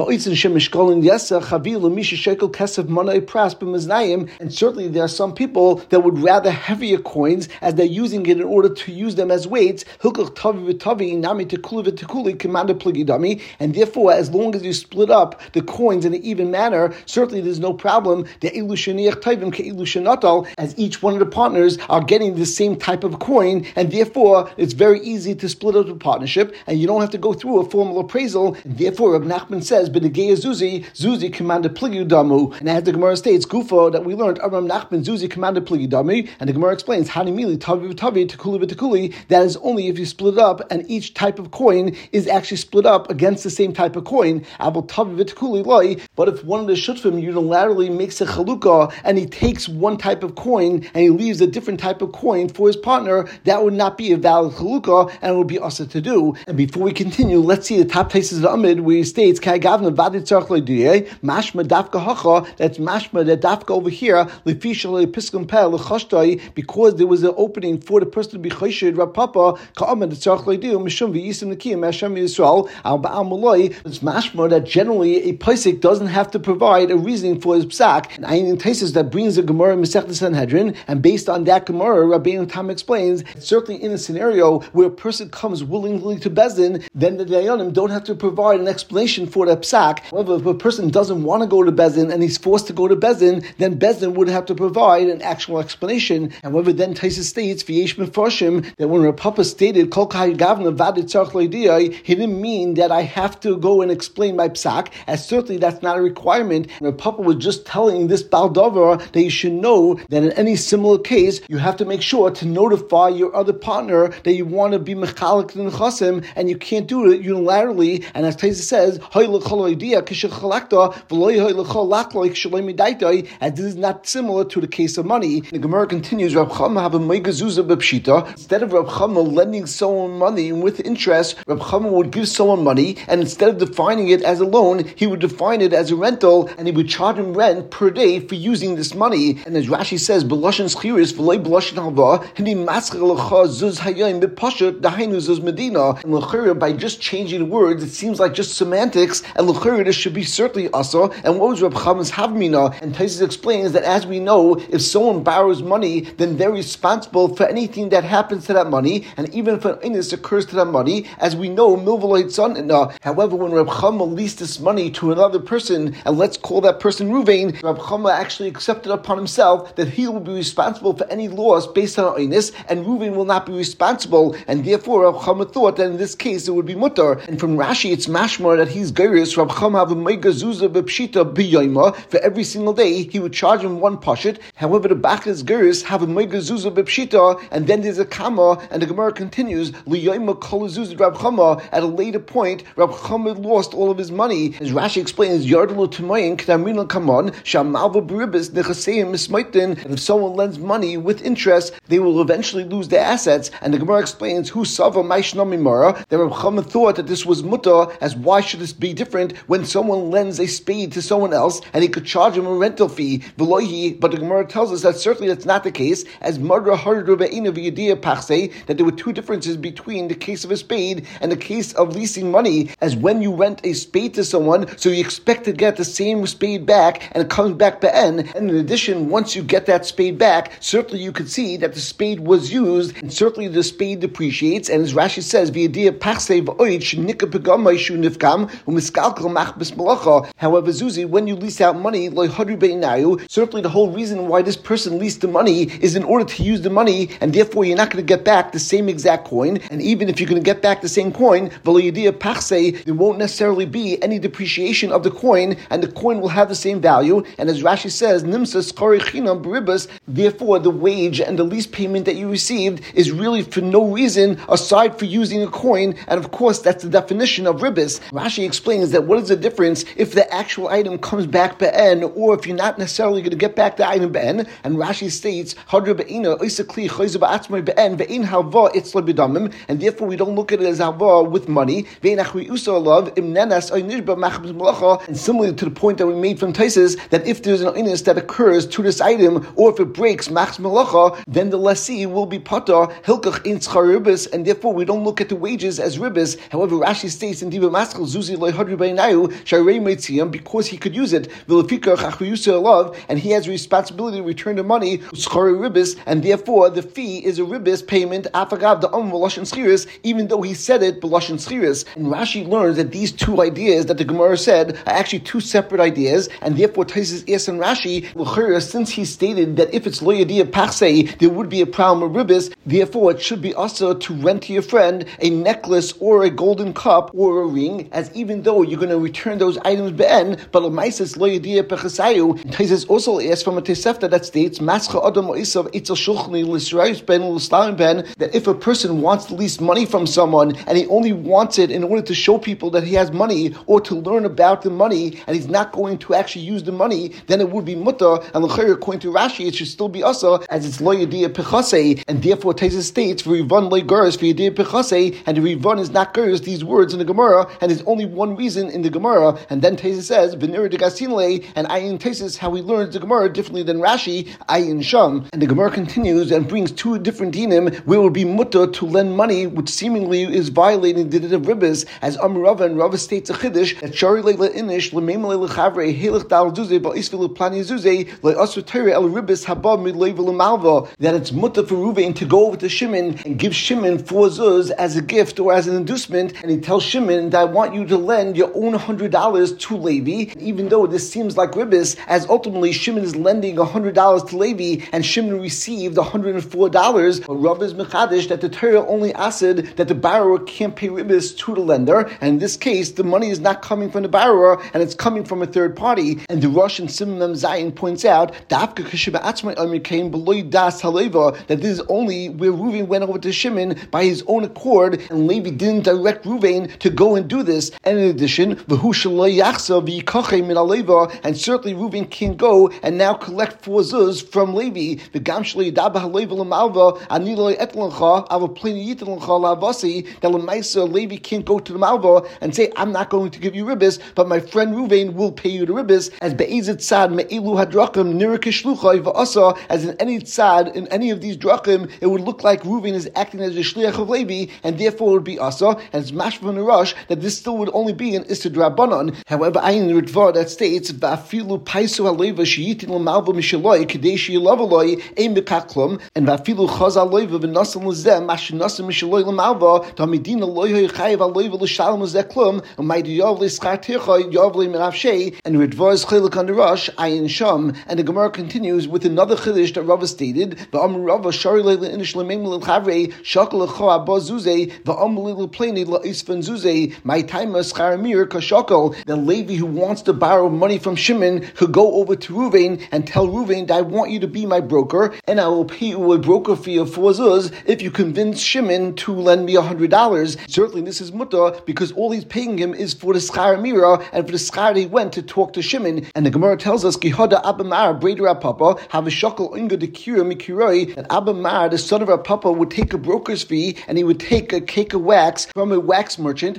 [SPEAKER 1] and certainly there are some people that would rather heavier coins as they're using it in order to use them as weights. And therefore, as long as you split up the coins in an even manner, certainly there's no problem. As each one of the partners are getting the same type of coin, and therefore it's very easy to split up the partnership, and you don't have to go through a formal appraisal. And therefore, Reb Nachman says, "Benegei Zuzi commanded pligu damu." And as the Gemara states, Gufa, that we learned, Reb Nachman Zuzi commanded pligu damu, and the Gemara explains, "Hanimili tavi v'tavi tekuli v'tekuli." That is only if you split it up, and each type of coin is actually split up against the same type of coin. Abel tavi v'tekuli loy. But if one of the shutfim unilaterally makes a chalukah and he takes one type of coin and he leaves a different type of coin for his partner, that would not be a valid chalukah, and it would be asa to do. And before we continue, let's see the top places of the Amid where he states, "Ka'agavna v'adit tzarich le'diyeh mashma dafka hacha." That's mashma that dafka over here lefisha le'piskum peh lechashtoi, because there was an opening for the person to be choshed. Rav Papa ka'amad tzarich le'diyeh mishum v'yisim nekiyim Hashem Yisrael al ba'al maloi. It's mashma that generally a pasuk doesn't have to provide a reasoning for his psak. And Ayin Taisus that brings a Gemara in Masechta Sanhedrin, and based on that Gemara, Rabbeinu Tam explains, certainly in a scenario where a person comes willingly to Bezdin, then the Dayanim don't have to provide an explanation for the psak. However, if a person doesn't want to go to Bezdin and he's forced to go to Bezdin, then Bezdin would have to provide an actual explanation. However, then Taisus states, V'yesh mefarshim, that when Rav Papa stated, Kol ka'agavna v'adit tzarich le'diyeh, he didn't mean that I have to go and explain my psak, as certainly that's not a requirement. Rav Papa was just telling this Baldover that you should know that in any similar case, you have to make sure to notify your other partner that you want to be mechalik in chasim, and you can't do it unilaterally. And as Taisa says, as this is not similar to the case of money. The Gemara continues, Rab Chama have a megazuza b'pshita. Instead of Rab Chama lending someone money with interest, Rab Chama would give someone money, and instead of defining it as a loan, he would define it as a rental, and he would charge him rent per day for using this money. And as Rashi says, b'loshen schiris v'lei b'loshen halva, hindi masker l'cha zuz hayim b'pashat dahainu zuz medina. And l'chira, by just changing the words, it seems like just semantics, and l'chira, this should be certainly asa. And what was Rab Chama's havmina? And Taisus explains that as we know, if someone borrows money, then they're responsible for anything that happens to that money, and even if an inus occurs to that money, as we know, milvalite son. However, when Rab Chama leased this money to another person, and let's call that person Ruvain, Rab Chama actually accepted upon himself that he will be responsible for any loss based on inus, and Ruvain will not be responsible, and therefore Rab Chama thought that in this case it would be mutter. And from Rashi, it's mashmar that he's geiris. Rab Chama have a mega zuzah b'pshita b'yoyma. For every single day, he would charge him one pashit. However, the Bachas geiris have a mega zuzah b'pshita, and then there's a kama, and the Gemara continues, l'yoyma kol zuzah Rab Chama. At a later point, Rab Chama lost all of his money. As Rashi explains, yardalo tumayin k'tamrin kamon shamalva b'ribis nechaseim mismaitin. And if someone lends money with interest, they will eventually lose their assets. And the Gemara explains, who sava maishnamimara, that Rab Chama thought that this was mutter, as why should this be different when someone lends a spade to someone else and he could charge him a rental fee? But the Gemara tells us that certainly that's not the case, as Madra Hardubeina v'Yediyah Pachse, that there were two differences between the case of a spade and the case of leasing money. As when you rent a spade to someone, so you expect to get the same spade back and it comes back be'en. And in addition, once you get that spade back, certainly you could see that the spade was used, and certainly the spade depreciates. And as Rashi says, however, Zuzi, when you lease out money, certainly the whole reason why this person leased the money is in order to use the money, and therefore you're not going to get back the same exact coin. And even if you're going to get back the same coin, there won't necessarily be any depreciation of the coin, and the coin will have the same value. And as Rashi says, therefore the wage and the lease payment that you received is really for no reason aside for using a coin, and of course that's the definition of ribis. Rashi explains that what is the difference if the actual item comes back be'en, or if you're not necessarily going to get back the item be'en. And Rashi states, and therefore we don't look at it as halva with money. And similarly to the point that we made from Taisus, that if there's an inus that occurs to this item, or if it breaks machs melacha, then the lessee will be pata hilkach in tzchar ribis, and therefore we don't look at the wages as ribis. However, Rashi states in Diva Maskal Zuzi loy hadri beinayu sharei meitziam, because he could use it, and he has a responsibility to return the money tzchar ribis, and therefore the fee is a ribis payment afagav the v'loshen schiris, even though he said it b'loshen schiris. And Rashi learns that these two ideas that the Gemara said are actually two separate ideas, and therefore Taisus asks in Rashi, since he stated that if it's lo yadiyah pachsei, there would be a problem with ribis, therefore it should be also to rent to your friend a necklace or a golden cup or a ring, as even though you're going to return those items be'en, but l'maises lo yadiyah pechasayu. Taisus also asks from a Tosefta that states, mascha adam oisav etzel shulchni l'srayus ben l'slam ben, that if a person wants to lease money from someone and he only wants it in order to show people that he has money or to learn about the money, and he's not going to actually use the money, then it would be mutter, and l'chayr, according to Rashi, it should still be asa, as it's lo yadiyah pechasei, and therefore Taisus states, v'rivan le gurus v'yadiyah pechasei, and the rivan is not gurus, these words in the Gemara, and there's only one reason in the Gemara. And then Taisus says, v'nir degasinle, and ayin Taisus, how he learns the Gemara differently than Rashi, ayin sham. And the Gemara continues and brings two different dinim where it would be mutter to lend money, which seemingly is violating the din of ribis, as Rava, and Rava states a chiddush that shari leila inish lememale lechavre helich dal zuze ba'isvilu plani zuze le'asutayre el ribis haba midleivel malva, that it's mutter for Ruvain to go over to Shimon and give Shimon 4 zuz as a gift or as an inducement, and he tells Shimon that I want you to lend your own $100 to Levi, even though this seems like ribis, as ultimately Shimon is lending $100 to Levi and Shimon received $104. But Rava is mechadish that the Torah only asked that the borrower can't pay ribis to the lender, and in this case the money is not coming from the borrower and it's coming from a third party. And the Rosh and Simon Zayin points out that this is only where Reuven went over to Shimon by his own accord, and Levi didn't direct Reuven to go and do this. And in addition, and certainly Reuven can't go and now collect 4 zuz from Levi. That Levi can't go to the Malva and say, I'm not going to give you ribis, but my friend Reuven will pay you the ribis. As be'ezit tzad me'ilu hadrachim nirikishluchai va'asa, as in any tzad, in any of these drachim, it would look like Reuven is acting as a shliach of Levi, and therefore it would be asa. And it's mashva nerash that this still would only be an issur drabanan. However, ayin ritva that states va'afilu paisu haleiva sheyitin l'malva mishaloi kedei sheyilavaloi ein bekaklum, and va'afilu chaz haleiva v'nasan l'zem mashenasan mishaloi l'malva tamidina loyhoi chayiv haleiva l'shalom l'zeklum u'maydi yav l'schar tircha yav l'miravshei. And ritva is chilik on the rush ayin sham. And the Gemara continues with another chiddush that Rava stated, va'amr Rava shari leila inish l'meim l'chavre shakal l'cho abba zuzei va'amr l'pleni l'isvan zuzei my time schar mir kashakal. The Levi who wants to borrow money from Shimon could go over to Reuven and tell Reuven that I want you to be my broker, and I will pay you a broker fee of 4 zuz if you convince Shimon to lend me $100. Certainly this is mutter because all he's paying him is for the schar mira and for the schar he went to talk to Shimon. And the Gemara tells us Gihada Abamar Breder Papa have a shakal unga de kira mikiroi, that Abamar, the son of our Papa, would take a broker's fee and he would take a cake of wax from a wax merchant,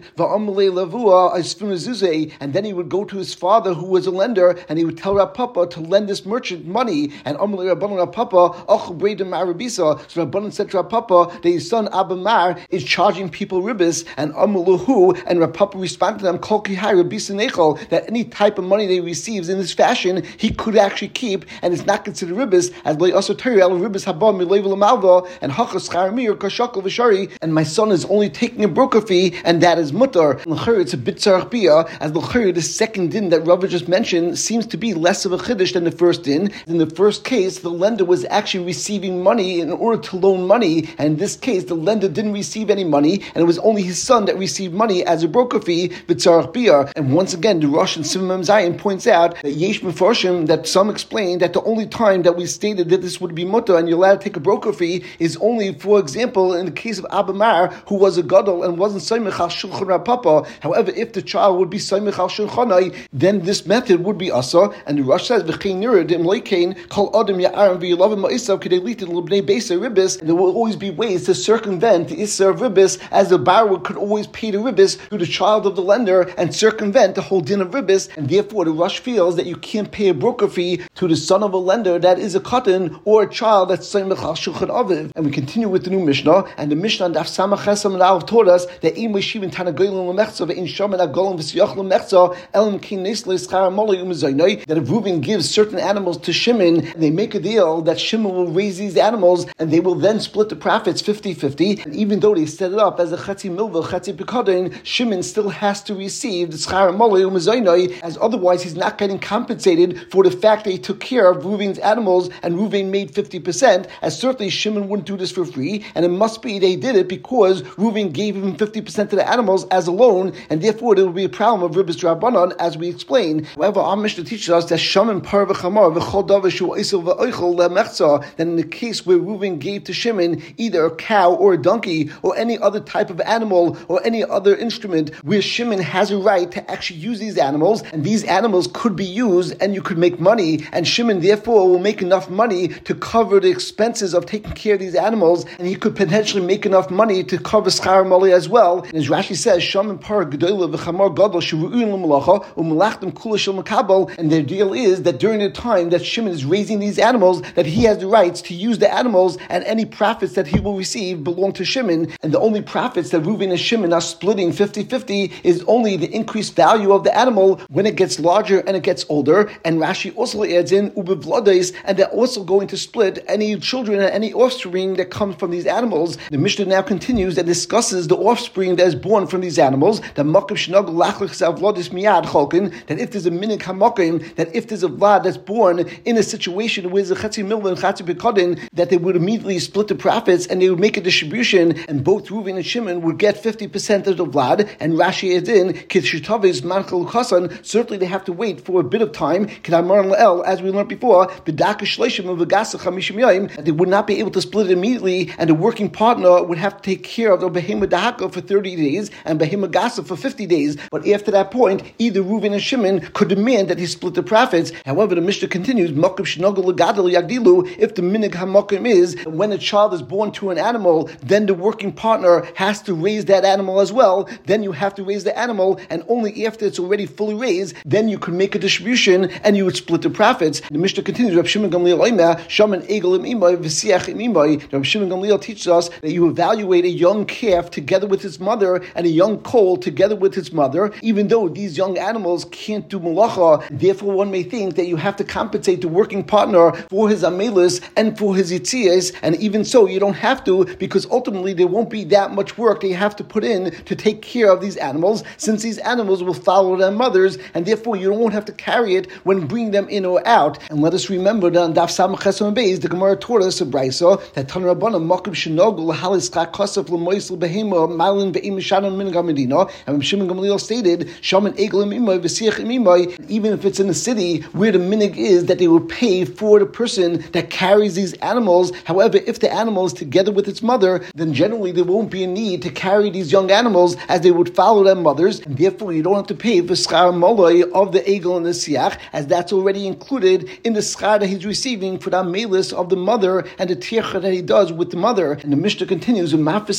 [SPEAKER 1] and then he would go to his father who was a lender and he would tell Rav Papa to lend this merchant money. And Rav Papa, so Rabbanan said to Rav Papa that his son Abamar is charging people ribis, and Rav Papa responded to them that any type of money that he receives in this fashion, he could actually keep, and it's not considered ribbis, as loy also teri al ribbis haba mileiv l'malva, and hachas charamir kashakal v'shari, and my son is only taking a broker fee, and that is mutar. L'chayr, it's a bit tzarach bia, as l'chayr, the second din that Rava just mentioned seems to be less of a chiddush than the first din. In the first case, the lender was actually receiving money in order to loan money, and in this case, the lender didn't receive any money, and it was only his son that received money as a broker fee, b'tzarach bia. And once again, the Rosh and Simon Zayin points out that yesh mefarshim, that some explain that the only time that we stated that this would be mutar and you're allowed to take a broker fee is only, for example, in the case of Abamar, who was a gadol and wasn't soymech al shulchan Rav Papa. However, if the child would be soymech al shulchanai, then this method would be asa. And the Rosh says, "V'chein nira dim leikein kol adam ya'aram v'yilavim ma'isav k'dei litin l'bnei beisa ribbis." There will always be ways to circumvent the isser of ribbis, as the borrower could always pay the ribbis to the child of the lender and circumvent the whole din of ribbis. And therefore, the Rosh feels that you can't pay a broker fee to the son of a lender that is a katan or a child that's soymech al shulchan aviv. And we continue with the new Mishnah, and the Mishnah Daf Samach Chesam and Aleph taught us that im yeshivin tanagoyim lemechza ve'in shaman agolim v'siyach lemechza elam kinis le'schar molay u'mezaynai, that if Reuven gives certain animals to Shimon, and they make a deal that Shimon will raise these animals, and they will then split the profits 50-50, and even though they set it up as a chetzi milva, chetzi pekadin, Shimon still has to receive the schar molay u'mezaynai, as otherwise he's not getting compensated for the fact that he took care of Reuven's animals, and Reuven made 50%, as certainly Shimon wouldn't do this for free, and it must be they did it because Reuven gave him 50% of the animals as a loan, and therefore there will be a problem of ribbis drabanan, as we explained. However, our Mishnah teaches us that shaman par v'chamar v'chol davar shu isel v'oichel le'mechza, that in the case where Reuven gave to Shimon either a cow or a donkey or any other type of animal or any other instrument where Shimon has a right to actually use these animals, and these animals could be used and you could make money, and Shimon therefore will make enough money to cover the expenses of taking care of these animals, and he could potentially make enough money to cover schar mali as well. And as Rashi says, shaman par gedola v'chamar gadol sheru'in l'malacha u'melachtem kula shel makabel, and their deal is that during the time that Shimon is raising these animals, that he has the rights to use the animals, and any profits that he will receive belong to Shimon, and the only profits that Reuven and Shimon are splitting 50-50 is only the increased value of the animal when it gets larger and it gets older. And Rashi also adds in ubevlades, and they're also going to split any children and any offspring that comes from these animals. The Mishnah now continues and discusses the offspring that is born from these animals. That if there's a minik hamakim, that if there's a vlad that's born in a situation where there's a chetzi milva and chetzi bekadin, that they would immediately split the profits and they would make a distribution, and both Reuven and Shimon would get 50% of the vlad. And Rashi adds in kitshitaviz manchel kasan. Certainly they have to wait for a bit of time. As we learned before, they would not be able to split it immediately, and the working partner would have to take care of the behemah dahaka for 30 days and behemah gasa for 50 days. But after that point, either Reuven and Shimon could demand that he split the profits. However, the Mishnah continues, if the minig hamakim is when a child is born to an animal, then the working partner has to raise that animal as well. Then you have to raise the animal, and only after it's already fully raised, then you could make a distribution and you would split the profits. The Mishnah continues, Reb Shimon Gamliel teaches us that you evaluate a young calf together with its mother and a young colt together with its mother, even though these young animals can't do malacha. Therefore, one may think that you have to compensate the working partner for his amelis and for his yitzias, and even so, you don't have to, because ultimately there won't be that much work that you have to put in to take care of these animals, since these animals will follow their mothers, and therefore you won't have to carry it when bringing them in or out. And let us remember that on Daf Samach Chesam Beis, the Gemara taught us a brayso that Tan Rabbanan Makim Shenogul Halis Chak Kosef L'Moisel Behema Malin Be'im Shanon Min Gamedina, and Shimon Gamliel stated Shaman Eglim Imay V'Siach Imay. Even if it's in a city where the minig is that they will pay for the person that carries these animals. However, if the animal is together with its mother, then generally there won't be a need to carry these young animals, as they would follow their mothers, and therefore you don't have to pay for schar molay of the egel and the siach, as that's already included in the schar that he's receiving for the amelis of the mother and the tircha that he does with the mother. And the Mishnah continues, that if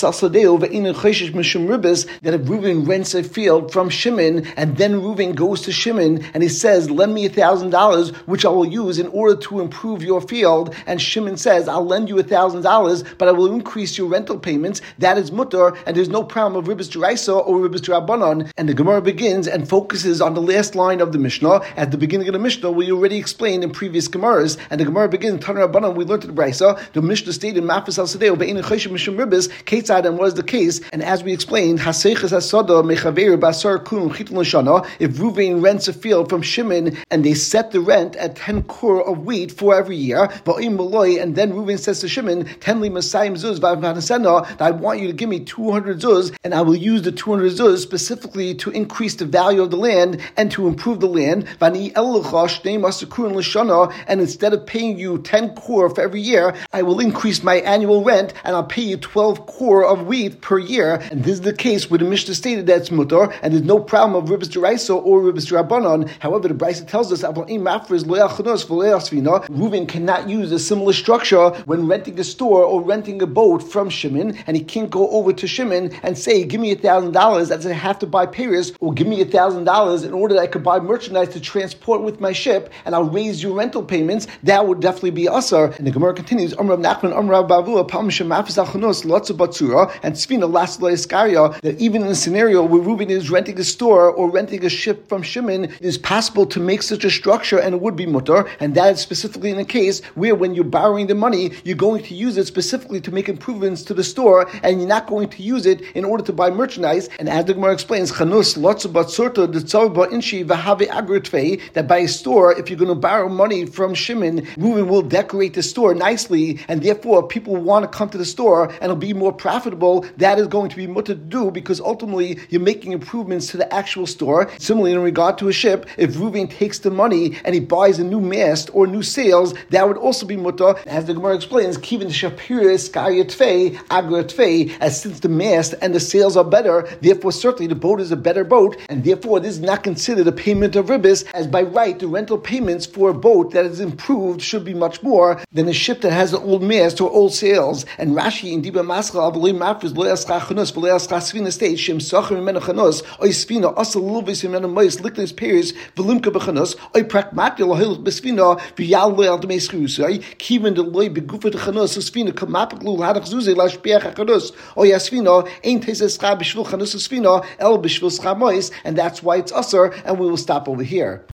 [SPEAKER 1] Reuven rents a field from Shimon, and then Reuven goes to Shimon and he says, lend me $1,000, which I will use in order to improve your field, and Shimon says, I'll lend you $1,000, but I will increase your rental payments, that is mutar, and there's no problem of ribbis d'oraisa or ribbis d'rabbanan. And the Gemara begins and focuses on the last line of the Mishnah. At the beginning of the Mishnah, we already explained in previous Gemaras, and the Gemara begins, Taner Rabbanan, we learned to the Brisa, the Mishnah stated, Mafis al Sadeo, Be'in Chayshim Mishum Ribbis, Ketzad, and what is the case? And as we explained, Haseiches Hasada, Mechaver, Basar Kun, Chitul Shana, if Ruvain rents a field from Shimon, and they set the rent at 10 kur of wheat for every year, and then Ruvain says to Shimon, Tenli Masayim Zuz, that I want you to give me 200 zuz, and I will use the 200 zuz specifically to increase the value of the land and to improve the land. And instead of paying you 10 kur for every year, I will increase my annual rent and I'll pay you 12 kur of wheat per year. And this is the case where the Mishnah stated that it's mutar, and there's no problem of Ribbis D'Oraisa or Ribbis D'Rabbanan. However, the Brisa tells us Reuven cannot use a similar structure when renting a store or renting a boat from Shimon, and he can't go over to Shimon and say, give me $1,000 as I have to buy Paris, or give me $1,000 in order that I could buy merchandise to transport with my ship, and I'll raise your rental payments. That would definitely be asar. And the Gemara continues, Amrav Nachman, Amrav Bavua, Palm Shemafis Achanos, Lotza Batsura, and Sfina Lasla Iskaria, that even in a scenario where Reuben is renting a store or renting a ship from Shimon, it is possible to make such a structure and it would be mutar, and that is specifically in a case where when you're borrowing the money, you're going to use it specifically to make improvements to the store, and you're not going to use it in order to buy merchandise. And as the Gemara explains, that by a store, if you're going to borrow money from Shimon, Reuven will decorate the store nicely, and therefore people want to come to the store and it'll be more profitable. That is going to be mutter to do because ultimately you're making improvements to the actual store. Similarly, in regard to a ship, if Reuven takes the money and he buys a new mast or new sails, that would also be mutter. As the Gemara explains, Kivin Shapiris Karyatfei Agratfei, as since the mast and the sails are better, therefore certainly the boat is a better boat, and therefore this is not considered a payment of ribbis, as by right the rental payments for a boat that is improved should be much more than a ship that has an old mast or old sails. And Rashi in Diba Maschal Abalei Mafriz Lo Yascha Chanos V'Lo Yascha Svina state Shem Socher Mimenu Chanos Oy Svina Asal Lubis Mimenu Mois Liknes Peris V'Limka B'Chanos Oy Prakmat Lo Hilch B'Svina V'Yal Lo Yal Demei Schrusay Kiven De Loy Begufet Chanos Svina Kamapik Lu Hadach Zuzay Lashpiach Chanos Oy Svina Ein Teses Chab B'Shvil Chanos Svina El B'Shvil Schar Mois, and that's why it's usher. And we will stop over here.